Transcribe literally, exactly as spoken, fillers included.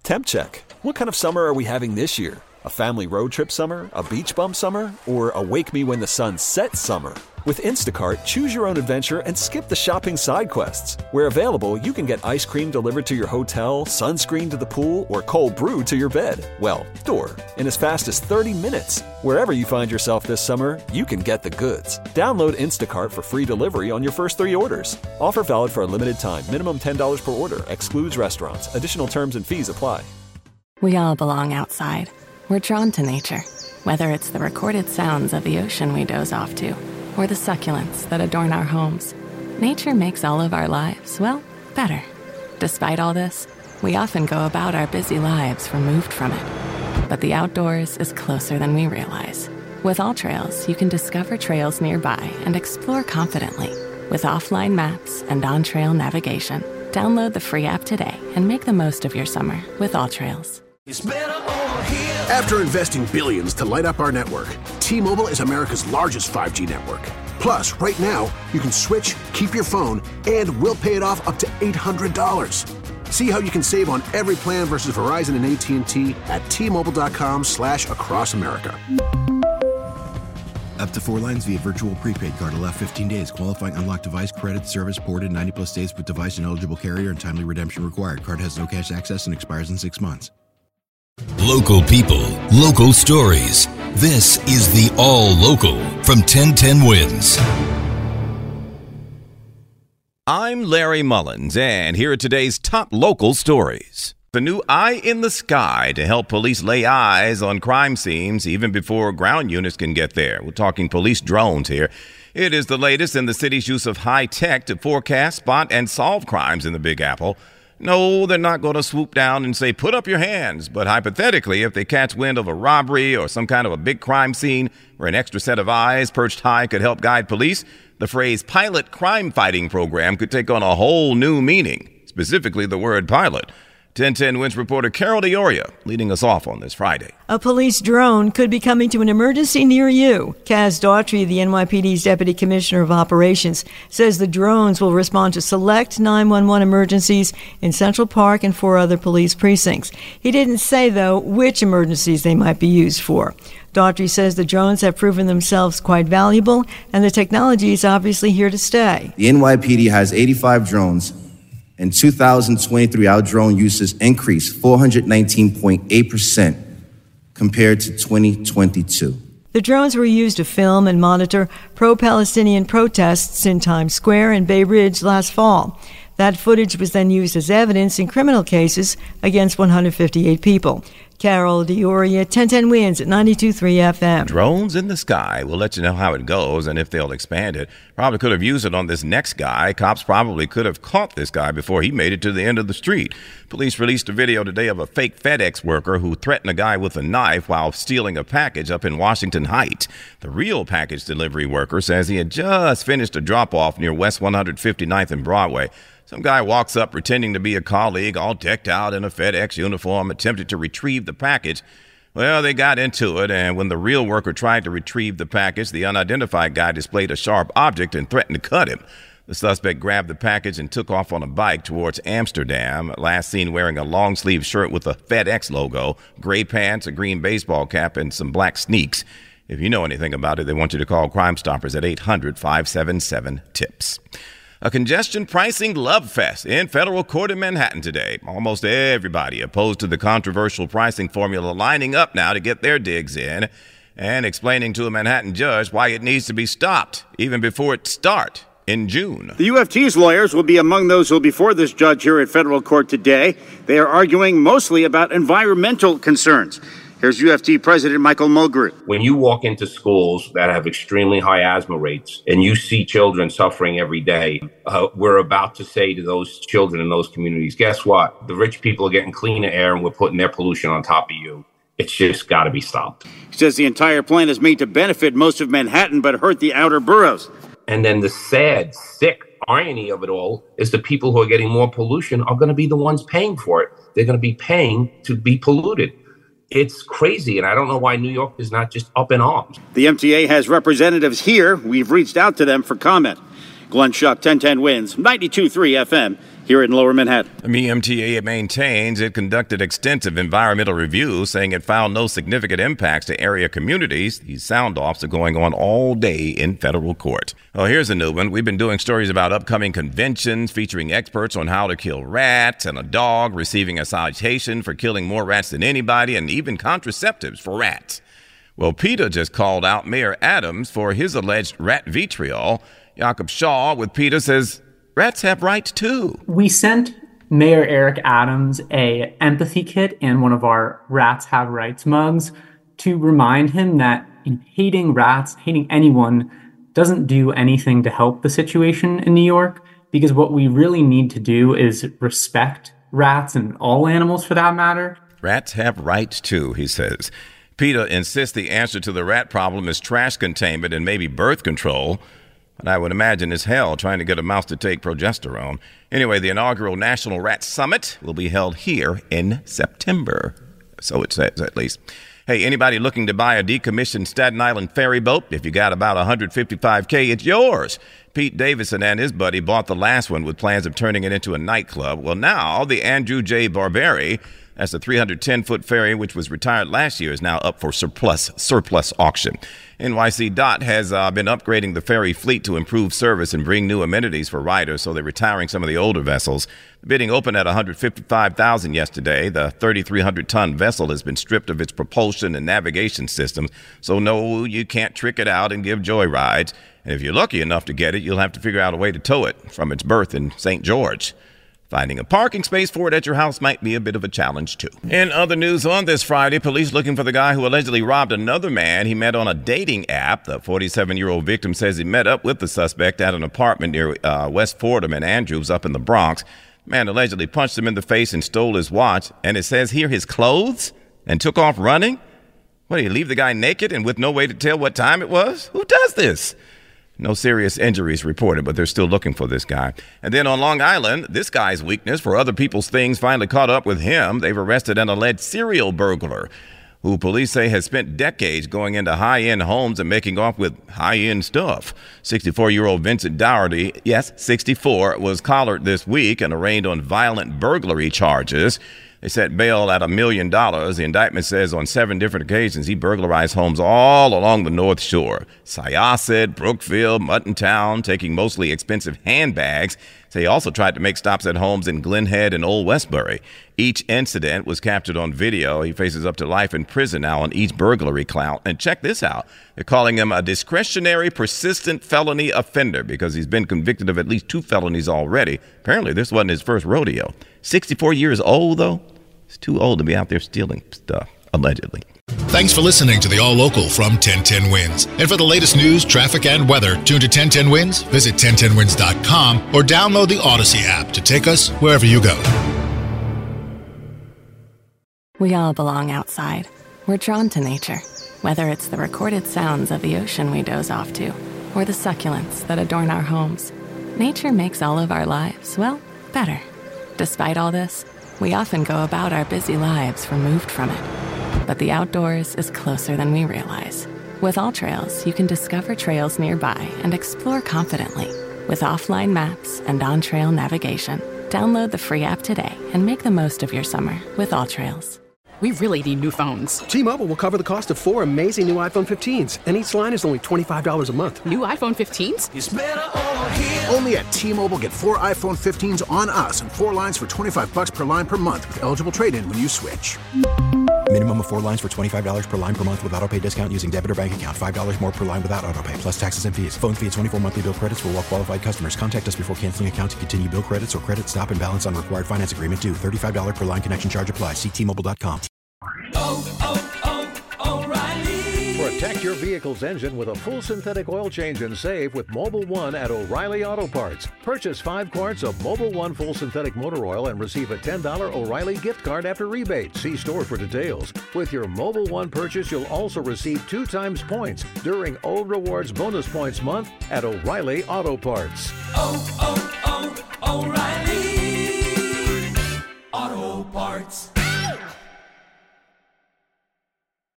temp check. What kind of summer are we having this year? A family road trip summer? A beach bum summer? Or a wake me when the sun sets summer? With Instacart, choose your own adventure and skip the shopping side quests. Where available, you can get ice cream delivered to your hotel, sunscreen to the pool, or cold brew to your bed. Well, door, in as fast as thirty minutes. Wherever you find yourself this summer, you can get the goods. Download Instacart for free delivery on your first three orders. Offer valid for a limited time. Minimum ten dollars per order. Excludes restaurants. Additional terms and fees apply. We all belong outside. We're drawn to nature. Whether it's the recorded sounds of the ocean we doze off to, or the succulents that adorn our homes. Nature makes all of our lives, well, better. Despite all this, we often go about our busy lives removed from it. But the outdoors is closer than we realize. With AllTrails, you can discover trails nearby and explore confidently. With offline maps and on-trail navigation, download the free app today and make the most of your summer with AllTrails. It's better over here. After investing billions to light up our network, T-Mobile is America's largest five G network. Plus, right now, you can switch, keep your phone, and we'll pay it off up to eight hundred dollars. See how you can save on every plan versus Verizon and A T and T at T-Mobile.com slash across America. Up to four lines via virtual prepaid card. Allow fifteen days. Qualifying unlocked device credit service ported ninety plus days with device and eligible carrier and timely redemption required. Card has no cash access and expires in six months. Local people, local stories. This is the All Local from ten ten Wins. I'm Larry Mullins, and here are today's top local stories. The new Eye in the Sky to help police lay eyes on crime scenes even before ground units can get there. We're talking police drones here. It is the latest in the city's use of high tech to forecast, spot, and solve crimes in the Big Apple. No, they're not going to swoop down and say, put up your hands. But hypothetically, if they catch wind of a robbery or some kind of a big crime scene where an extra set of eyes perched high could help guide police, the phrase pilot crime fighting program could take on a whole new meaning, specifically the word pilot. ten ten Wins reporter Carol DeOria leading us off on this Friday. A police drone could be coming to an emergency near you. Kaz Daughtry, the N Y P D's Deputy Commissioner of Operations, says the drones will respond to select nine one one emergencies in Central Park and four other police precincts. He didn't say, though, which emergencies they might be used for. Daughtry says the drones have proven themselves quite valuable, and the technology is obviously here to stay. The N Y P D has eighty-five drones. In two thousand twenty-three, our drone uses increased four hundred nineteen point eight percent compared to twenty twenty-two. The drones were used to film and monitor pro-Palestinian protests in Times Square and Bay Ridge last fall. That footage was then used as evidence in criminal cases against one hundred fifty-eight people. Carol DeOria, ten ten Wins at ninety-two point three F M. Drones in the sky. We'll let you know how it goes and if they'll expand it. Probably could have used it on this next guy. Cops probably could have caught this guy before he made it to the end of the street. Police released a video today of a fake FedEx worker who threatened a guy with a knife while stealing a package up in Washington Heights. The real package delivery worker says he had just finished a drop-off near West one hundred fifty-ninth and Broadway. Some guy walks up pretending to be a colleague, all decked out in a FedEx uniform, attempted to retrieve the package. Well, they got into it, and when the real worker tried to retrieve the package, the unidentified guy displayed a sharp object and threatened to cut him. The suspect grabbed the package and took off on a bike towards Amsterdam, last seen wearing a long-sleeve shirt with a FedEx logo, gray pants, a green baseball cap, and some black sneaks. If you know anything about it, they want you to call Crime Stoppers at eight hundred, five seven seven, TIPS. A congestion pricing love fest in federal court in Manhattan today. Almost everybody opposed to the controversial pricing formula lining up now to get their digs in and explaining to a Manhattan judge why it needs to be stopped even before it starts in June. The U F T's lawyers will be among those who will be before this judge here at federal court today. They are arguing mostly about environmental concerns. Here's U F T President Michael Mulgrew. When you walk into schools that have extremely high asthma rates and you see children suffering every day, uh, we're about to say to those children in those communities, guess what? The rich people are getting cleaner air and we're putting their pollution on top of you. It's just got to be stopped. He says the entire plan is made to benefit most of Manhattan but hurt the outer boroughs. And then the sad, sick irony of it all is the people who are getting more pollution are going to be the ones paying for it. They're going to be paying to be polluted. It's crazy, and I don't know why New York is not just up in arms. The M T A has representatives here. We've reached out to them for comment. Glenn Schuck, ten ten Wins, ninety-two point three F M. here in Lower Manhattan. The E M T A maintains it conducted extensive environmental reviews, saying it found no significant impacts to area communities. These sound-offs are going on all day in federal court. Well, here's a new one. We've been doing stories about upcoming conventions featuring experts on how to kill rats, and a dog receiving a citation for killing more rats than anybody, and even contraceptives for rats. Well, PETA just called out Mayor Adams for his alleged rat vitriol. Jacob Shaw with PETA says rats have rights too. We sent Mayor Eric Adams a empathy kit and one of our Rats Have Rights mugs to remind him that hating rats, hating anyone, doesn't do anything to help the situation in New York, because what we really need to do is respect rats and all animals for that matter. Rats have rights too, he says. PETA insists the answer to the rat problem is trash containment and maybe birth control. But I would imagine it's hell trying to get a mouse to take progesterone. Anyway, the inaugural National Rat Summit will be held here in September. So it says, at least. Hey, anybody looking to buy a decommissioned Staten Island ferry boat? If you got about one hundred fifty-five K, it's yours. Pete Davidson and his buddy bought the last one with plans of turning it into a nightclub. Well, now the Andrew J. Barberi, that's the three hundred ten foot ferry, which was retired last year, is now up for surplus surplus auction. N Y C D O T has uh, been upgrading the ferry fleet to improve service and bring new amenities for riders, so they're retiring some of the older vessels. The bidding opened at one hundred fifty-five thousand dollars yesterday. The thirty-three hundred ton vessel has been stripped of its propulsion and navigation systems, so no, you can't trick it out and give joyrides. And if you're lucky enough to get it, you'll have to figure out a way to tow it from its berth in Saint George. Finding a parking space for it at your house might be a bit of a challenge, too. In other news on this Friday, police looking for the guy who allegedly robbed another man he met on a dating app. The forty-seven-year-old victim says he met up with the suspect at an apartment near uh, West Fordham and Andrews up in the Bronx. The man allegedly punched him in the face and stole his watch. And it says here his clothes and took off running. What, did he leave the guy naked and with no way to tell what time it was? Who does this? No serious injuries reported, but they're still looking for this guy. And then on Long Island, this guy's weakness for other people's things finally caught up with him. They've arrested an alleged serial burglar who police say has spent decades going into high-end homes and making off with high-end stuff. sixty-four-year-old Vincent Dougherty, yes, sixty-four, was collared this week and arraigned on violent burglary charges. They set bail at a million dollars. The indictment says on seven different occasions he burglarized homes all along the North Shore. Syosset, Brookfield, Muttontown, taking mostly expensive handbags. So he also tried to make stops at homes in Glen Head and Old Westbury. Each incident was captured on video. He faces up to life in prison now on each burglary count. And check this out. They're calling him a discretionary persistent felony offender because he's been convicted of at least two felonies already. Apparently this wasn't his first rodeo. sixty-four years old, though? He's too old to be out there stealing stuff, allegedly. Thanks for listening to the All Local from ten ten Wins. And for the latest news, traffic, and weather, tune to ten ten Wins, visit ten ten wins dot com, or download the Odyssey app to take us wherever you go. We all belong outside. We're drawn to nature, whether it's the recorded sounds of the ocean we doze off to, or the succulents that adorn our homes. Nature makes all of our lives, well, better. Despite all this, we often go about our busy lives removed from it. But the outdoors is closer than we realize. With AllTrails, you can discover trails nearby and explore confidently. With offline maps and on-trail navigation, download the free app today and make the most of your summer with AllTrails. We really need new phones. T-Mobile will cover the cost of four amazing new iPhone fifteens, and each line is only twenty-five dollars a month. New iPhone fifteens? It's better over here. Only at T-Mobile, get four iPhone fifteens on us and four lines for twenty-five dollars per line per month with eligible trade-in when you switch. Minimum of four lines for twenty-five dollars per line per month with autopay discount using debit or bank account. five dollars more per line without autopay, plus taxes and fees. Phone fee at twenty-four monthly bill credits for well-qualified customers. Contact us before canceling account to continue bill credits or credit stop and balance on required finance agreement due. thirty-five dollars per line connection charge applies. See T Mobile dot com. Oh, oh, oh, O'Reilly. Protect your vehicle's engine with a full synthetic oil change and save with Mobil one at O'Reilly Auto Parts. Purchase five quarts of Mobil one full synthetic motor oil and receive a ten dollars O'Reilly gift card after rebate. See store for details. With your Mobil one purchase, you'll also receive two times points during O Rewards Bonus Points Month at O'Reilly Auto Parts. Oh, oh, oh, O'Reilly Auto Parts.